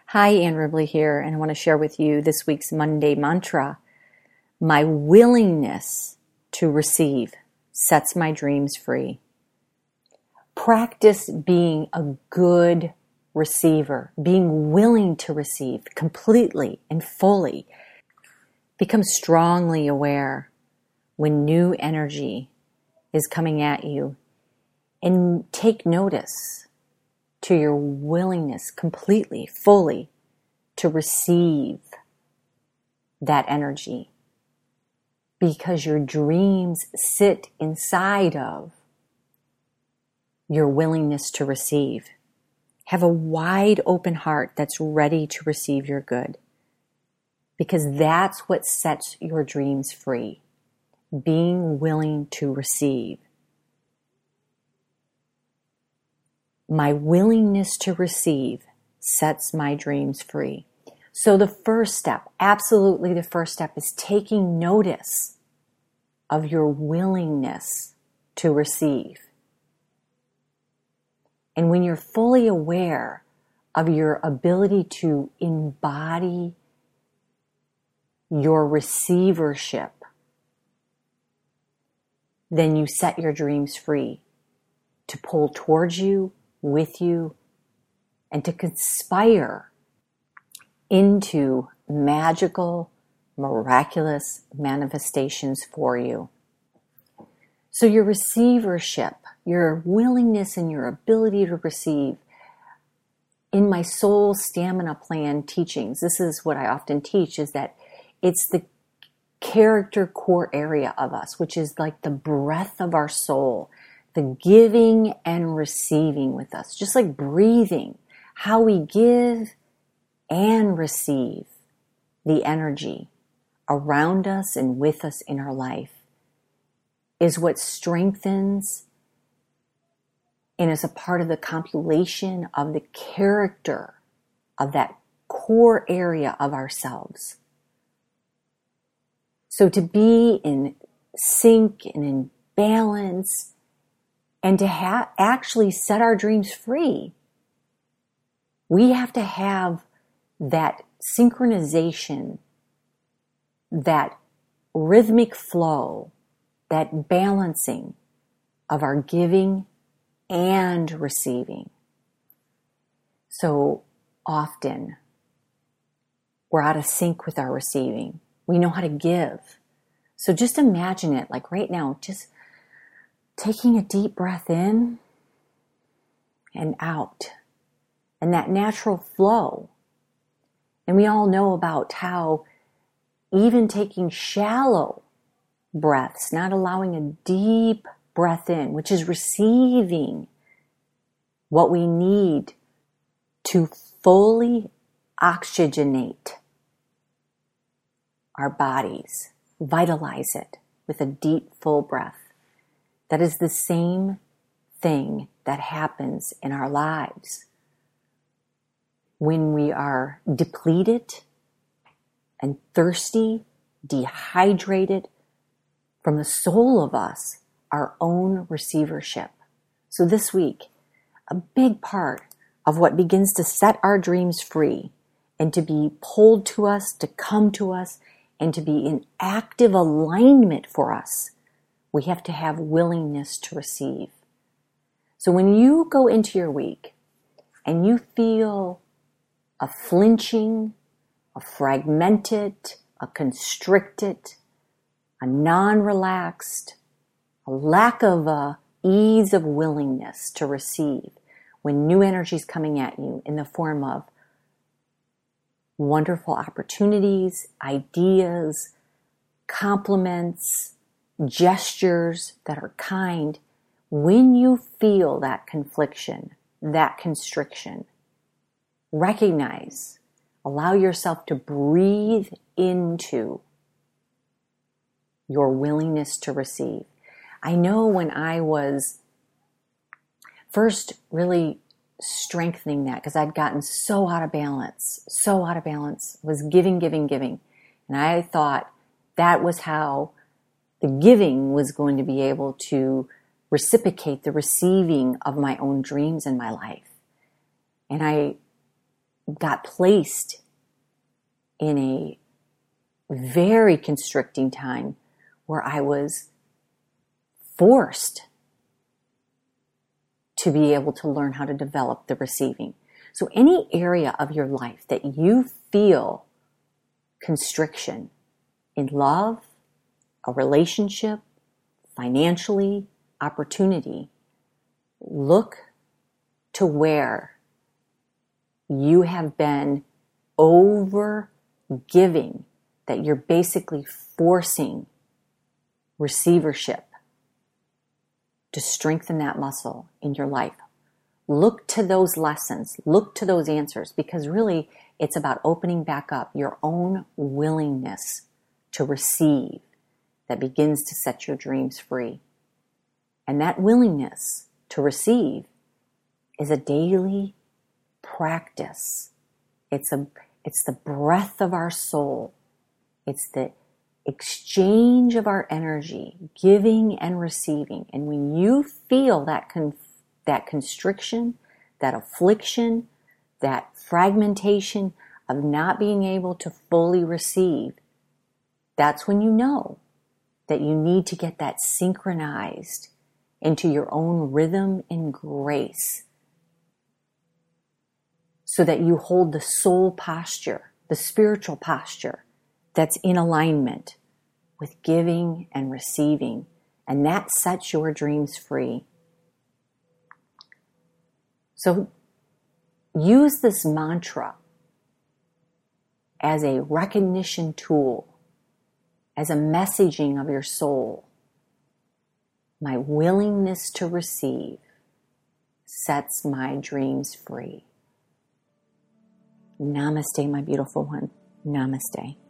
Hi, Ann Ribley here, and I want to share with you this week's Monday mantra. My willingness to receive sets my dreams free. Practice being a good receiver, being willing to receive completely and fully. Become strongly aware when new energy is coming at you, and take notice to your willingness completely, fully to receive that energy, because your dreams sit inside of your willingness to receive. Have a wide open heart that's ready to receive your good, because that's what sets your dreams free. Being willing to receive. My willingness to receive sets my dreams free. So the first step, absolutely the first step, is taking notice of your willingness to receive. And when you're fully aware of your ability to embody your receivership, then you set your dreams free to pull towards you, with you, and to conspire into magical, miraculous manifestations for you. So your receivership, your willingness and your ability to receive, in my Soul Stamina Plan teachings, this is what I often teach, is that it's the character core area of us, which is like the breath of our soul, the giving and receiving with us, just like breathing, how we give and receive the energy around us and with us in our life is what strengthens and is a part of the compilation of the character of that core area of ourselves. So to be in sync and in balance and to actually set our dreams free, we have to have that synchronization, that rhythmic flow, that balancing of our giving and receiving. So often we're out of sync with our receiving. We know how to give. So just imagine it like right now, just taking a deep breath in and out, and that natural flow. And we all know about how even taking shallow breaths, not allowing a deep breath in, which is receiving what we need to fully oxygenate our bodies, vitalize it with a deep, full breath. That is the same thing that happens in our lives. When we are depleted and thirsty, dehydrated from the soul of us, our own receivership. So this week, a big part of what begins to set our dreams free and to be pulled to us, to come to us, and to be in active alignment for us, we have to have willingness to receive. So when you go into your week and you feel a flinching, a fragmented, a constricted, a non-relaxed, a lack of a ease of willingness to receive when new energy is coming at you in the form of wonderful opportunities, ideas, compliments, gestures that are kind, when you feel that confliction, that constriction, recognize, allow yourself to breathe into your willingness to receive. I know when I was first really strengthening that, because I'd gotten so out of balance, was giving. And I thought that was how the giving was going to be able to reciprocate the receiving of my own dreams in my life. And I got placed in a very constricting time where I was forced to be able to learn how to develop the receiving. So any area of your life that you feel constriction in love, a relationship, financially, opportunity, look to where you have been over giving, that you're basically forcing receivership to strengthen that muscle in your life. Look to those lessons, look to those answers, because really it's about opening back up your own willingness to receive that begins to set your dreams free. And that willingness to receive is a daily practice. It's the breath of our soul. It's the exchange of our energy, giving and receiving. And when you feel that constriction, that affliction, that fragmentation of not being able to fully receive, that's when you know that you need to get that synchronized into your own rhythm and grace, so that you hold the soul posture, the spiritual posture that's in alignment with giving and receiving. And that sets your dreams free. So use this mantra as a recognition tool, as a messaging of your soul. My willingness to receive sets my dreams free. Namaste, my beautiful one. Namaste.